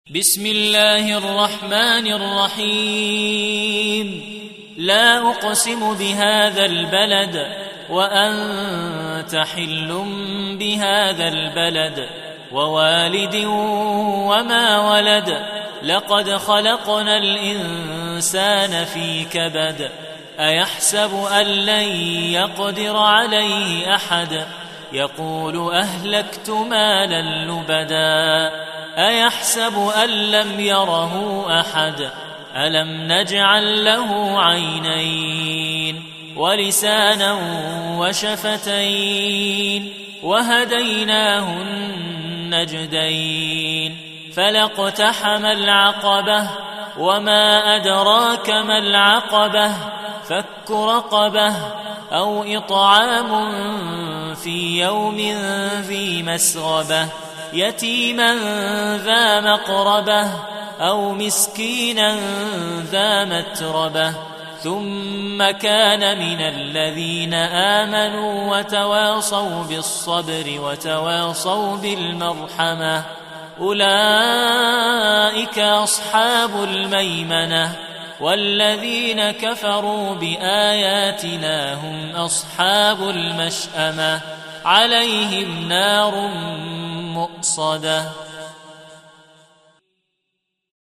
بسم الله الرحمن الرحيم. لا أقسم بهذا البلد وأنت حل بهذا البلد ووالد وما ولد. لقد خلقنا الإنسان في كبد. أيحسب أن لن يقدر عليه أحد. يقول أهلكت مالا لبدا. أيحسب أن لم يره أحد. ألم نجعل له عينين ولسانا وشفتين وهديناه النجدين. فلاقتحم العقبة وما أدراك ما العقبة. فك رقبة أو إطعام في يوم ذي مسغبة يتيما ذا مقربة أو مسكينا ذا متربة. ثم كان من الذين آمنوا وتواصوا بالصبر وتواصوا بالمرحمة. أولئك أصحاب الميمنة. والذين كفروا بآياتنا هم أصحاب المشأمة. عليهم نار مؤصدة.